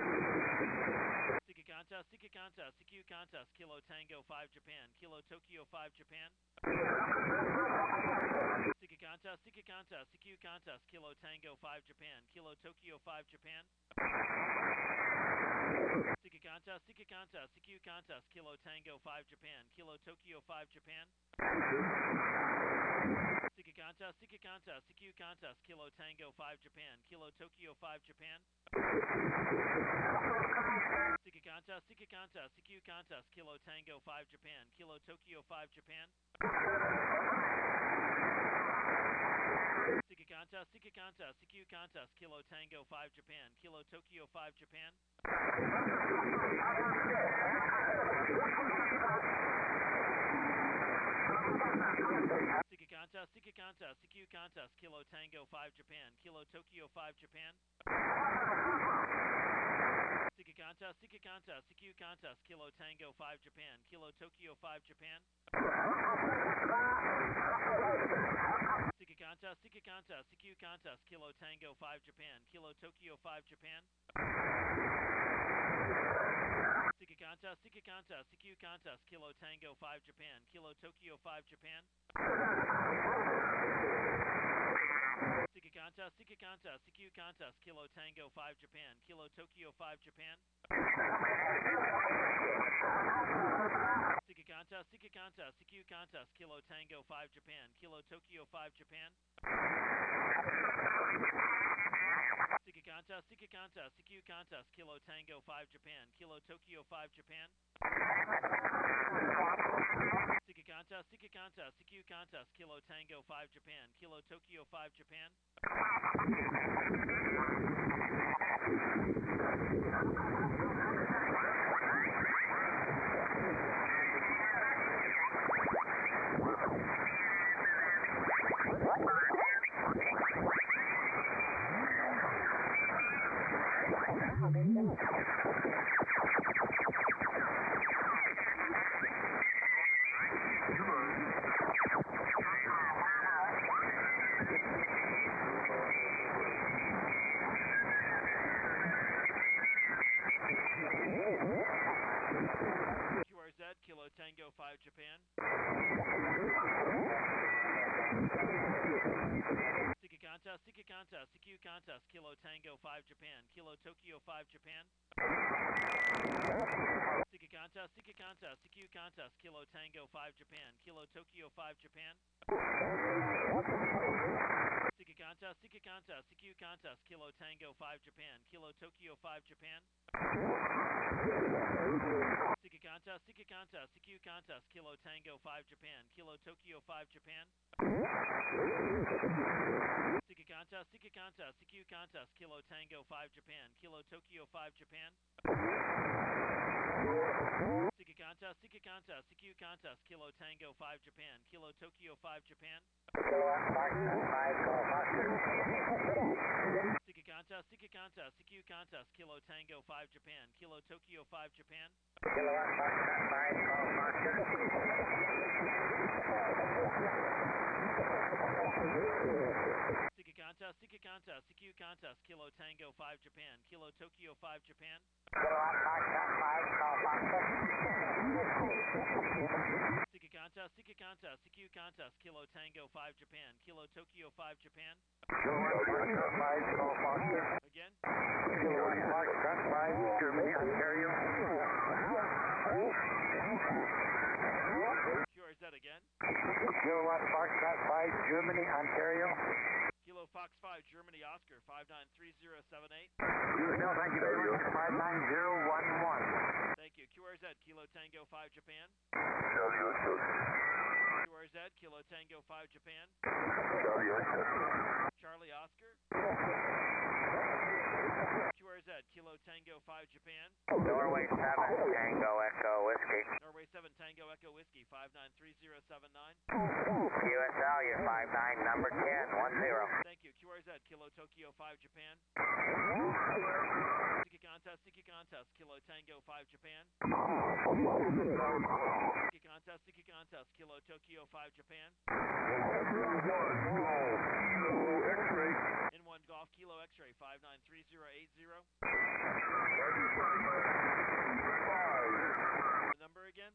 Siki Contest, CQ Contest, Kilo Tango 5 Japan, Kilo Tokyo 5 Japan. Siki Contest, CQ Contest, Kilo Tango 5 Japan, Kilo Tokyo 5 Japan. Siki Contest, CQ Contest, Kilo Tango 5 Japan, Kilo Tokyo 5 Japan. Siki Contest, CQ Contest, Kilo Tango 5 Japan, Kilo Tokyo 5 Japan. Siki Contest, CQ Contest, Kilo Tango 5 Japan, Kilo Tokyo 5 Japan. Siki Contest, Kilo Tango 5 Japan, Kilo Tokyo 5 Japan. Siki Contest, Kilo Tango 5 Japan, Kilo Tokyo 5 Japan. Siki Contest, Kilo Tango 5 Japan, Kilo Tokyo 5 Japan. Siki Contest, Kilo Tango 5 Japan, Kilo Tokyo 5 Japan. Siki Contest, Kilo Tango 5 Japan, Kilo Tokyo 5 Japan. Siki Contest, Kilo Tango 5 Japan, Kilo Tokyo 5 Japan. Siki Contest, Kilo Tango 5 Japan, Kilo Tokyo 5 Japan. Siki Contest, Kilo Tango 5 Japan, Kilo Tokyo 5 Japan. Siki Contest, Kilo Tango 5 Japan, Kilo Tokyo 5 Japan. Kilo Tango 5 Japan. Siki Contest, Kilo Tango 5 Japan, Kilo Tokyo 5 Japan. Siki Contest, Kilo Tango 5 Japan, Kilo Tokyo 5 Japan. Siki Contest, Kilo Tango 5 Japan, Kilo Tokyo 5 Japan. Siki Contest, Kilo Tango 5 Japan, Kilo Tokyo 5 Japan. Siki Contest, Kilo Tango 5 Japan, Kilo Tokyo 5 Japan. Siki Contest, Kilo Tango 5 Japan, Kilo Tokyo 5 Japan. Siki Contest, Kilo Tango 5 Japan, Kilo Tokyo 5 Japan. Siki Contest, Kilo Tango 5 Japan, Kilo Tokyo 5 Japan. Siki Contest, Kilo Tango 5 Japan, Kilo Tokyo 5 Japan. Again. Germany, Ontario. QRZ again. Kilowatt Foxtrot 5, Germany, Ontario. Kilo Fox Fox 5, Germany Oscar, 593078. QSL, thank you very much. 59011. Thank you. QRZ, Kilo Tango 5, Japan. Charlie Oscar. QRZ, Kilo Tango 5, Japan. Charlie Oscar. Charlie Oscar. QRZ, Kilo Tango 5, Japan. Norway 7, Tango Echo Whiskey. Norway 7, Tango Echo Whiskey, 593079. QSL, you're 59, number 10, 10. Thank you. QRZ, Kilo Tokyo 5, Japan. Siki Contest, Kilo Tango 5, Japan. Siki Contest, Kilo Tokyo 5, Japan. N1 Golf Kilo X-Ray, 593080. The number again?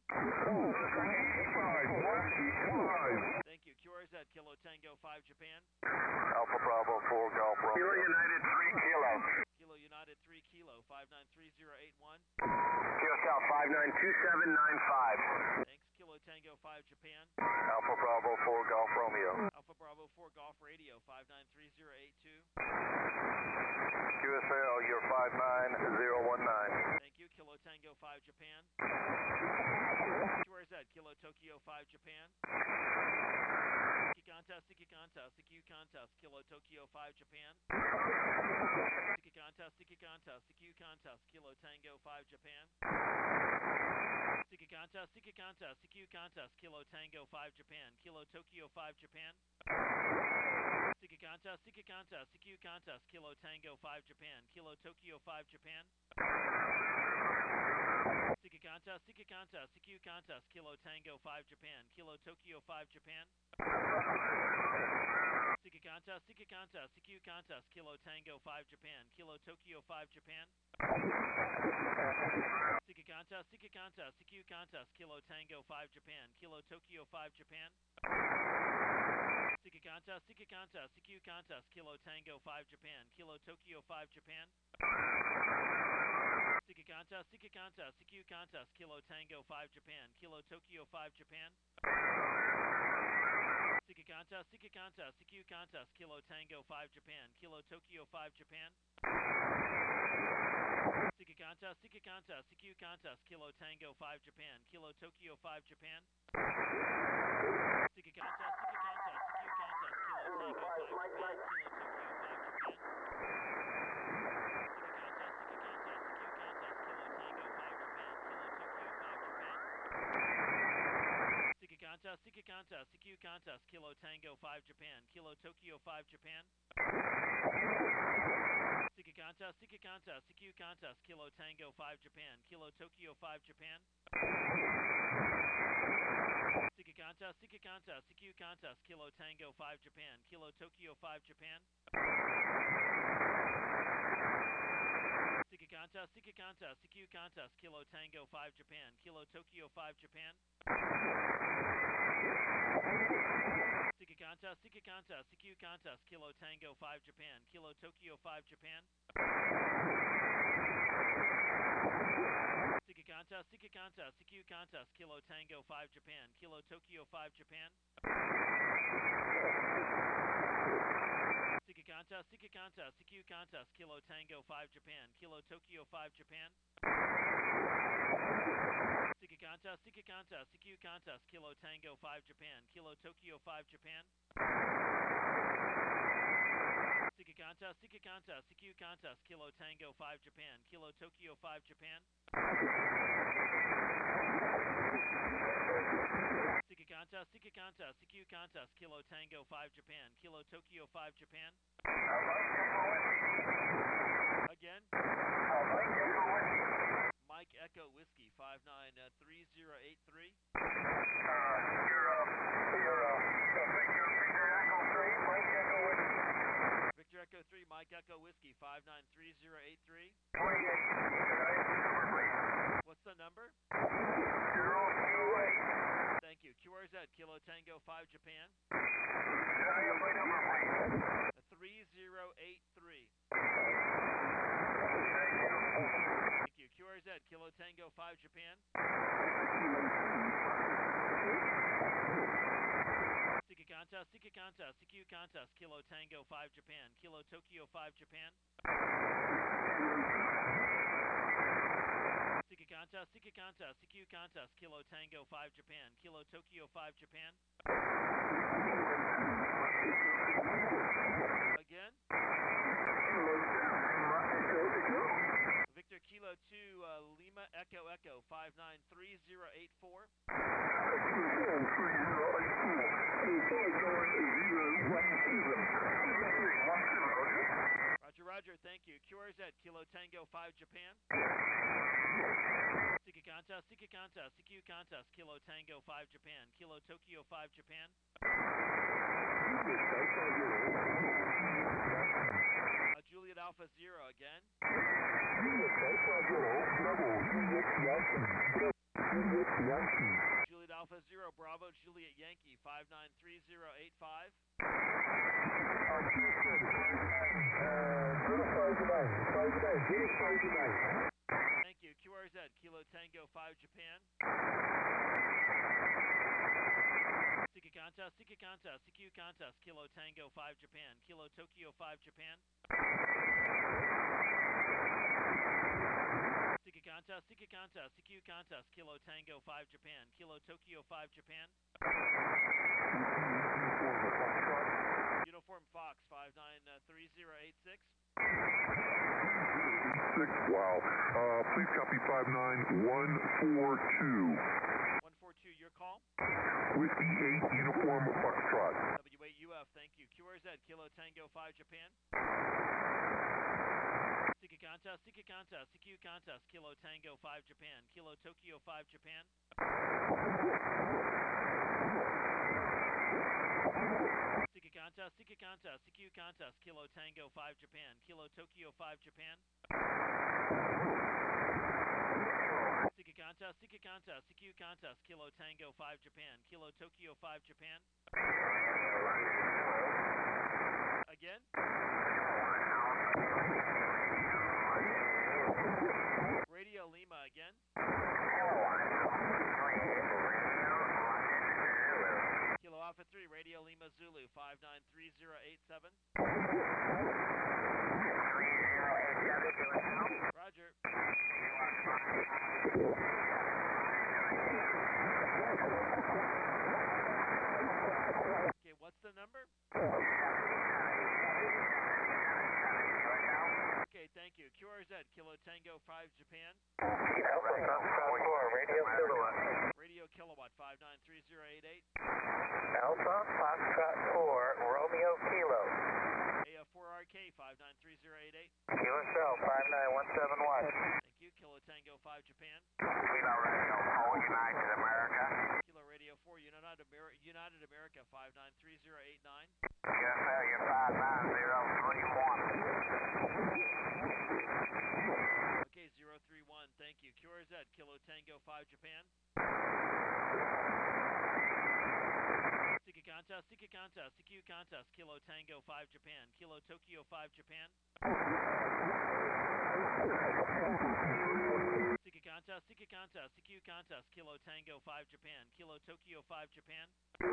Thank you. QRZ, Kilo Tango 5, Japan. Alpha Bravo 4 Golf Romeo. Kilo United 3 Kilo. Kilo United 3 Kilo, 593081. QSL 592795. Thanks. Kilo Tango 5, Japan. Alpha Bravo 4 Golf Romeo. Alpha Bravo 4 Golf Radio, 593082. QSL, you're 59019. Thank you. Kilo Tango 5, Japan. QRZ, Kilo Tokyo 5, Japan. Siki Contest, CQ Contest, Kilo Tokyo 5, Japan. Siki Contest, CQ Contest, Kilo Tango 5, Japan. Siki Contest, CQ Contest, Kilo Tango 5, Japan. Kilo Tokyo 5, Japan. Siki Contest, CQ Contest, Kilo Tango 5, Japan. Kilo Tokyo 5, Japan. Siki Contest, CQ Contest, Kilo Tango 5, Japan. Kilo Tokyo 5, Japan. Siki Contest, CQ Contest, Kilo Tango 5, Japan. Kilo Tokyo 5, Japan. Siki Contest, CQ Contest, Kilo Tango 5, Japan. Kilo Tokyo 5, Japan. Siki Contest, CQ Contest, Kilo Tango 5, Japan. Kilo Tokyo 5, Japan. Siki Contest, CQ Contest, Kilo Tango 5, Japan. Kilo Tokyo 5, Japan. Siki Contest, CQ Contest, Kilo Tango 5, Japan. Kilo Tokyo 5, Japan. Siki Contest, CQ Contest, Kilo Tango 5, Japan. Kilo Tokyo 5, Japan. Siki Contest, CQ Contest, Kilo Tango 5, Japan. Kilo Tokyo 5, Japan. Siki Contest, CQ Contest, Kilo Tango 5, Japan. Kilo Tokyo 5, Japan. Siki Contest, CQ Contest, Kilo Tango 5, Japan. Kilo Tokyo 5, Japan. Siki Contest, CQ Contest, Kilo Tango 5, Japan. Kilo Tokyo 5, Japan. Siki Contest, CQ Contest, Kilo Tango 5, Japan. Kilo Tokyo 5, Japan. Siki Contest, CQ Contest, Kilo Tango 5, Japan. Kilo Tokyo 5, Japan. Siki Contest, CQ Contest, Kilo Tango 5, Japan. Kilo Tokyo 5, Japan. Siki Contest, CQ Contest, Kilo Tango 5, Japan. Kilo Tokyo 5, Japan. Siki Contest, CQ Contest, Kilo Tango 5, Japan. Kilo Tokyo 5, Japan. Siki Contest, CQ Contest, Kilo Tango 5, Japan. Kilo Tokyo 5, Japan. Siki Contest, CQ Contest, Kilo Tango 5, Japan. Kilo Tokyo 5, Japan. Again. Mike Echo Whiskey, 593083. Victor Echo 3, Mike Echo Whiskey, 593083. What's the number? 028. Thank you. QRZ, Kilo Tango 5, Japan. 3083. Thank you. QRZ, Kilo Tango 5, Japan. Siki Contest, Seeker contest, CQ contest, Kilo Tango 5 Japan, Kilo Tokyo 5 Japan. Seeker contest, CQ contest, Kilo Tango 5 Japan, Kilo Tokyo 5 Japan. Again. Victor Kilo 2 Lima Echo Echo 593084. Roger, roger, thank you. QRZ Kilo Tango 5 Japan. Seeker contest, CQ contest, Kilo Tango 5 Japan, Kilo Tokyo 5 Japan. Juliet Alpha 0 again. Juliet Alpha 0 Bravo Juliet Yankee 593085. Thank you. QRZ Kilo Tango 5 Japan. Seeker contest, CQ contest, Kilo Tango 5 Japan, Kilo Tokyo 5 Japan. Seeker contest, CQ contest, Kilo Tango 5 Japan, Kilo Tokyo 5 Japan. Uniform Fox 593086. Wow. Please copy 59142. 142, your call. Whiskey 8 Uniform Foxtrot. W8UF, thank you. QRZ Kilo Tango 5 Japan. Seeker contest, CQ contest, Kilo Tango 5 Japan, Kilo Tokyo 5 Japan. Seeker contest, CQ contest, Kilo Tango 5 Japan, Kilo Tokyo 5 Japan. Seeker contest, CQ contest, Kilo Tango 5 Japan, Kilo Tokyo 5 Japan. Again. Radio Lima again. Kilo Alpha 3, Radio Lima Zulu 593087. Roger. Okay, what's the number? Okay, thank you. QRZ Kilo Tango 5 Japan. Radio Kilowatt 593088. Alpha Foxtrot 4 Romeo Kilo. AF4RK 593088. QSL 59171. Thank you. Kilo Tango 5 Japan. Kilo Radio 4 United America. Kilo Radio 4 United America 593089. QSL you're 59031. Okay, 031, thank you. QRZ Kilo Tango 5 Japan. Seeker contest, CQ contest, Kilo Tango 5 Japan, Kilo Tokyo 5 Japan. Seeker contest, CQ contest, Kilo Tango 5 Japan, Kilo Tokyo 5 Japan.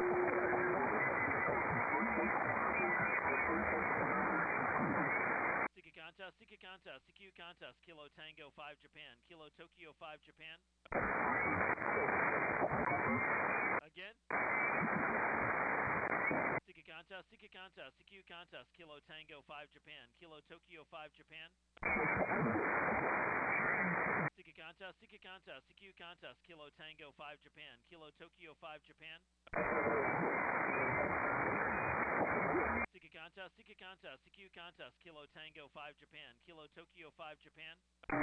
Seeker contest, CQ contest, Kilo Tango 5 Japan, Kilo Tokyo 5 Japan. Again. Seeker contest, CQ contest, Kilo Tango 5 Japan, Kilo Tokyo 5 Japan. Seeker contest, CQ contest, Kilo Tango 5 Japan, Kilo Tokyo 5 Japan. Seeker contest, CQ contest, Kilo Tango 5 Japan, Kilo Tokyo 5 Japan.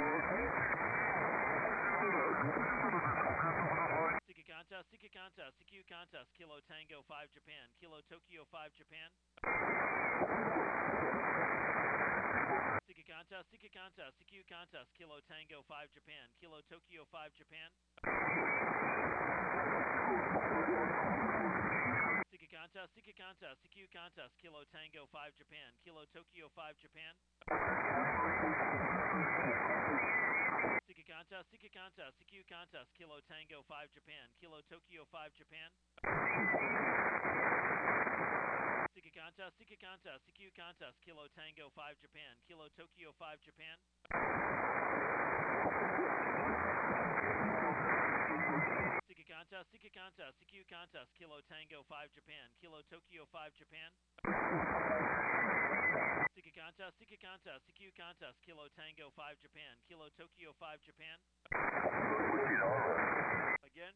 Seeker contest, CQ contest, Kilo Tango 5 Japan, Kilo Tokyo 5 Japan. Seeker contest, CQ contest, Kilo Tango 5 Japan, Kilo Tokyo 5 Japan. Seeker contest, CQ contest, Kilo Tango 5 Japan, Kilo Tokyo 5 Japan. Seeker contest, CQ contest, Kilo Tango 5 Japan, Kilo Tokyo 5 Japan. Seeker contest, CQ contest, Kilo Tango 5 Japan, Kilo Tokyo 5 Japan. Seeker contest, CQ contest, Kilo Tango 5 Japan, Kilo Tokyo 5 Japan. Seeker contest, CQ contest, Kilo Tango 5 Japan, Kilo Tokyo 5 Japan. Again.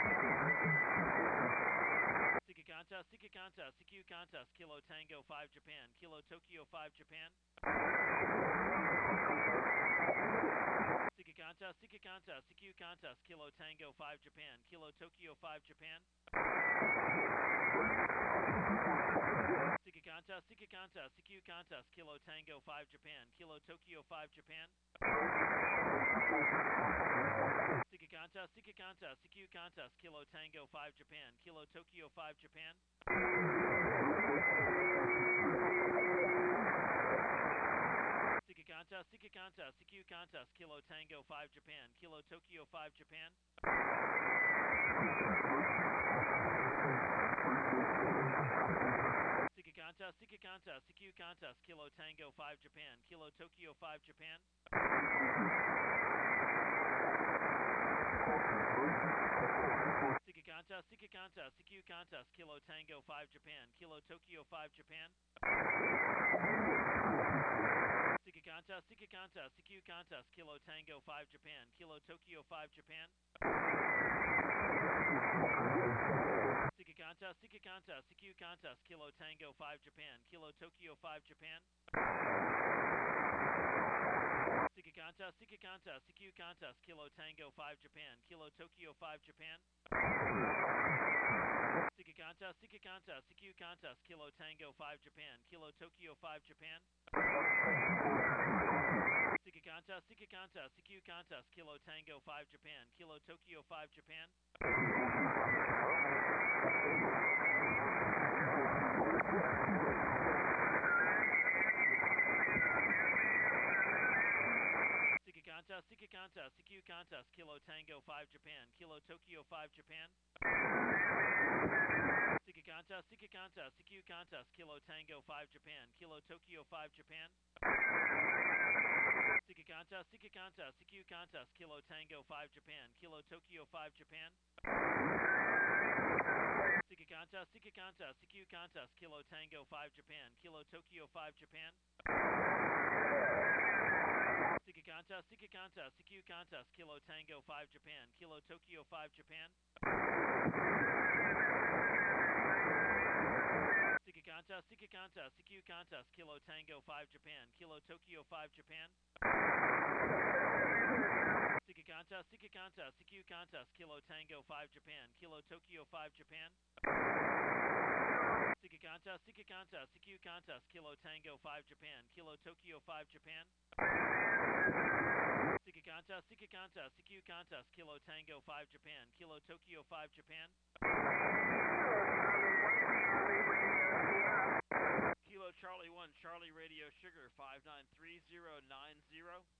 Seeker contest, CQ contest, Kilo Tango 5 Japan, Kilo Tokyo 5 Japan. Seeker contest, CQ contest, Kilo Tango 5 Japan, Kilo Tokyo 5 Japan. Seeker contest, CQ contest, Kilo Tango 5 Japan, Kilo Tokyo 5 Japan. Seeker contest, CQ contest, Kilo Tango 5 Japan, Kilo Tokyo 5 Japan. Seeker contest, CQ contest, Kilo Tango 5 Japan, Kilo Tokyo 5 Japan. Seeker contest, CQ contest, Kilo Tango 5 Japan, Kilo Tokyo 5 Japan. Seeker contest, CQ contest, Kilo Tango 5 Japan, Kilo Tokyo 5 Japan. Seeker contest, CQ contest, Kilo Tango 5 Japan, Kilo Tokyo 5 Japan. Seeker contest, CQ contest, Kilo Tango 5 Japan, Kilo Tokyo 5 Japan. Seeker contest, CQ contest, Kilo Tango 5 Japan, Kilo Tokyo 5 Japan. Seeker contest, CQ contest, Kilo Tango 5 Japan, Kilo Tokyo 5 Japan. Seeker contest, CQ contest, Kilo Tango 5 Japan, Kilo Tokyo 5 Japan. Seeker contest, CQ contest, Kilo Tango 5 Japan, Kilo Tokyo 5 Japan. Seeker contest, CQ contest, Kilo Tango 5 Japan, Kilo Tokyo 5 Japan. Seeker contest, CQ contest, Kilo Tango 5 Japan, Kilo Tokyo 5 Japan. Seeker contest, CQ contest, Kilo Tango 5 Japan, Kilo Tokyo 5 Japan. Seeker contest, CQ contest, Kilo Tango 5 Japan, Kilo Tokyo 5 Japan. Seeker contest, CQ contest, Kilo Tango 5 Japan, Kilo Tokyo 5 Japan. Seeker contest, CQ contest, Kilo Tango 5 Japan, Kilo Tokyo 5 Japan. Seeker contest, CQ contest, Kilo Tango 5 Japan, Kilo Tokyo 5 Japan. Seeker contest, CQ contest, Kilo Tango 5 Japan, Kilo Tokyo 5 Japan. Kilo Charlie 1, Charlie Radio Sugar 593090.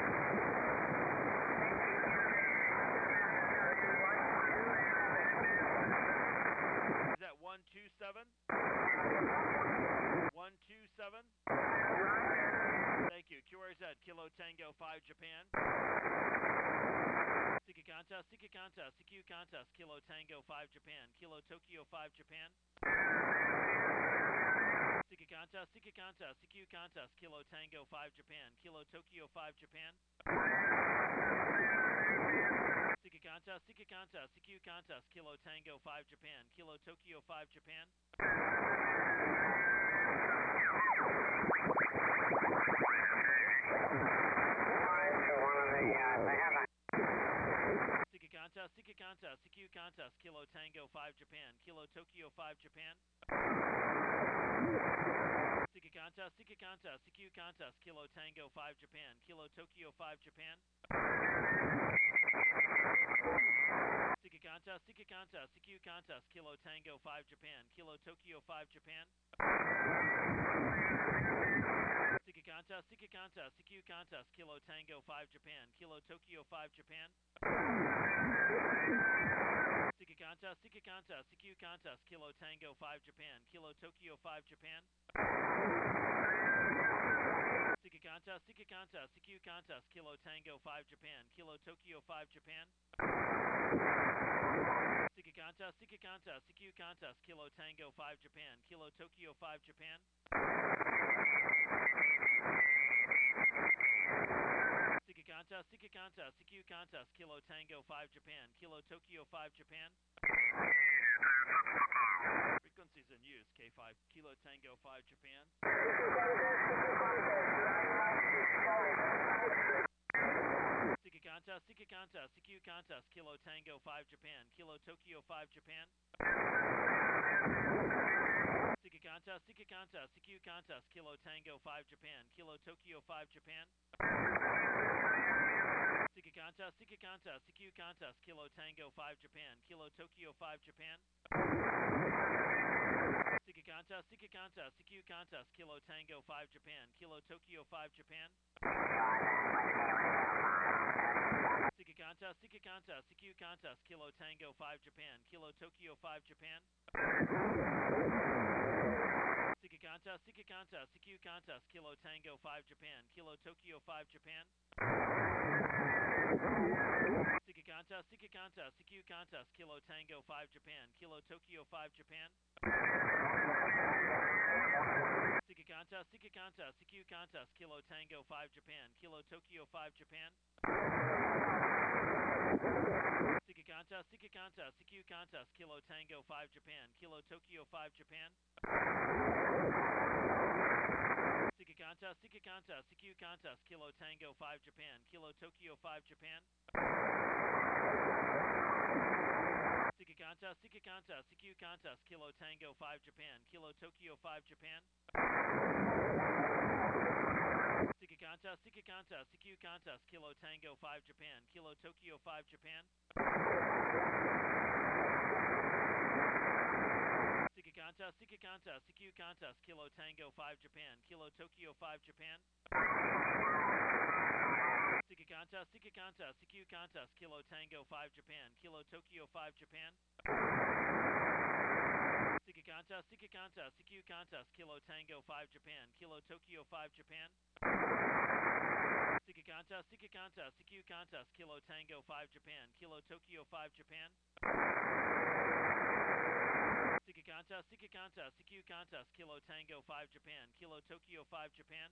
Is that 127? 127? Thank you. QRZ, Kilo Tango 5 Japan. Seeker contest, CQ contest, Kilo Tango 5 Japan, Kilo Tokyo 5 Japan. Seeker contest, CQ contest, Kilo Tango 5 Japan, Kilo Tokyo 5 Japan. Seeker contest, CQ contest, Kilo Tango 5 Japan, Kilo Tokyo 5 Japan. Seeker contest, CQ contest, Kilo Tango 5 Japan, Kilo Tokyo 5 Japan. Seeker contest, CQ contest, Kilo Tango 5 Japan, Kilo Tokyo 5 Japan. Seeker contest, CQ contest, Kilo Tango 5 Japan, Kilo Tokyo 5 Japan. Seeker contest, CQ contest, Kilo Tango 5 Japan, Kilo Tokyo 5 Japan. Seeker contest, CQ contest, Kilo Tango 5 Japan, Kilo Tokyo 5 Japan. Seeker contest, CQ contest, Kilo Tango 5 Japan, Kilo Tokyo 5 Japan. Seeker contest, CQ contest, Kilo Tango 5 Japan, Kilo Tokyo 5 Japan. Seeker contest, CQ contest, Kilo Tango 5 Japan, Kilo Tokyo 5 Japan. Frequencies in use, K5, Kilo Tango 5 Japan. Seeker contest, CQ contest, Kilo Tango 5 Japan, Kilo Tokyo 5 Japan. Seeker contest, CQ contest, Kilo Tango 5 Japan, Kilo Tokyo 5 Japan. Seeker contest, CQ contest, Kilo Tango 5 Japan, Kilo Tokyo 5 Japan. Seeker contest, CQ contest, Kilo Tango 5 Japan, Kilo Tokyo 5 Japan. Seeker contest, CQ contest, Kilo Tango 5 Japan, Kilo Tokyo 5 Japan. Seeker contest, CQ contest, Kilo Tango 5 Japan, Kilo Tokyo 5 Japan. Seeker contest, CQ contest, Kilo Tango 5 Japan, Kilo Tokyo 5 Japan. Seeker contest, CQ contest, Kilo Tango 5 Japan, Kilo Tokyo 5 Japan. Seeker contest, CQ contest, Kilo Tango 5 Japan, Kilo Tokyo 5 Japan. Seeker contest, CQ contest, Kilo Tango 5 Japan, Kilo Tokyo 5 Japan. Seeker contest, CQ contest, Kilo Tango 5 Japan, Kilo Tokyo 5 Japan. Seeker contest, CQ contest, Kilo Tango 5 Japan, Kilo Tokyo 5 Japan. Seeker contest, CQ contest, Kilo Tango 5 Japan, Kilo Tokyo 5 Japan. Seeker contest, CQ contest, Kilo Tango 5 Japan, Kilo Tokyo 5 Japan. Seeker contest, CQ contest, Kilo Tango 5 Japan, Kilo Tokyo 5 Japan. Seeker contest, CQ contest, Kilo Tango 5 Japan, Kilo Tokyo 5 Japan. Seeker contest, CQ contest, Kilo Tango 5 Japan, Kilo Tokyo 5 Japan.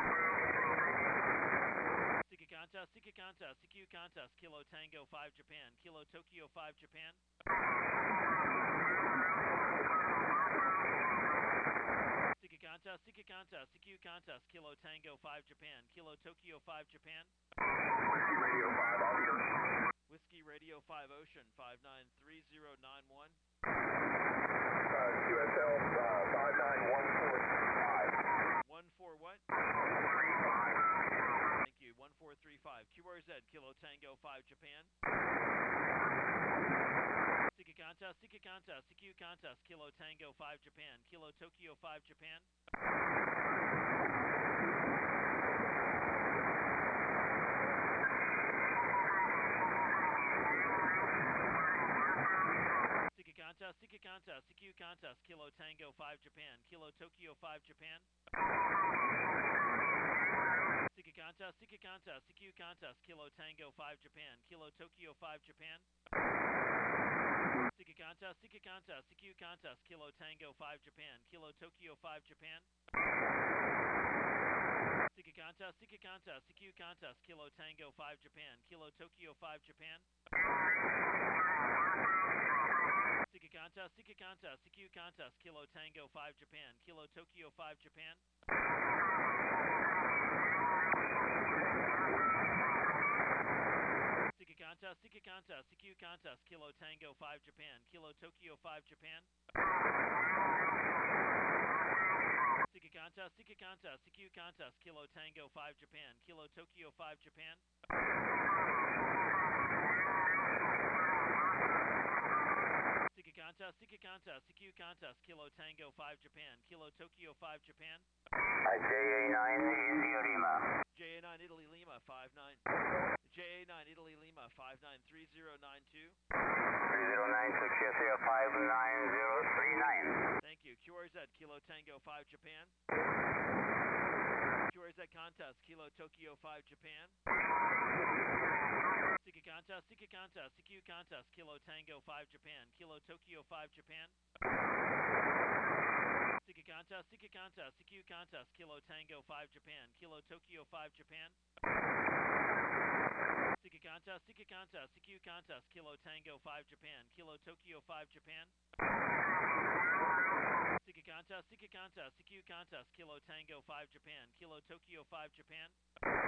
Seeker contest, CQ contest, Kilo Tango 5 Japan, Kilo Tokyo 5 Japan. Seeker contest, CQ contest, Kilo Tango 5 Japan, Kilo Tokyo 5 Japan. Radio 5 Ocean. Whiskey Radio 5 Ocean 593091. QSL 591435. 14 what? 35. Thank you. 1435. QRZ Kilo Tango 5 Japan. Seeker contest, CQ contest, Kilo Tango 5 Japan, Kilo Tokyo 5 Japan. Seeker contest, CQ contest, Kilo Tango 5 Japan, Kilo Tokyo 5 Japan. Seeker contest, CQ contest, Kilo Tango 5 Japan, Kilo Tokyo 5 Japan. Seeker contest, CQ contest, Kilo Tango 5 Japan, Kilo Tokyo 5 Japan. Seeker contest, CQ contest, Kilo Tango 5 Japan, Kilo Tokyo 5 Japan. Seeker contest, CQ contest, Kilo Tango 5 Japan, Kilo Tokyo 5 Japan. Seeker contest, CQ contest, Kilo Tango 5 Japan, Kilo Tokyo 5 Japan. Seeker contest, CQ contest, Kilo Tango 5 Japan, Kilo Tokyo 5 Japan. Seeker contest, CQ contest, Kilo Tango 5 Japan, Kilo Tokyo 5 Japan. JA9 Lima. JA9 Italy Lima 59. JA9 Italy Lima 593092. 3096, yes, 59039. Thank you. QRZ, Kilo Tango 5 Japan. QRZ contest, Kilo Tokyo 5 Japan. CQ contest, CQ contest, CQ contest, Kilo Tango 5 Japan, Kilo Tokyo 5 Japan. CQ contest, CQ contest, CQ contest, Kilo Tango 5 Japan, Kilo Tokyo 5 Japan. CQ contest, CQ contest, CQ contest, Kilo Tango 5 Japan, Kilo Tokyo 5 Japan. CQ contest, CQ contest, CQ contest, Kilo Tango 5 Japan, Kilo Tokyo 5 Japan.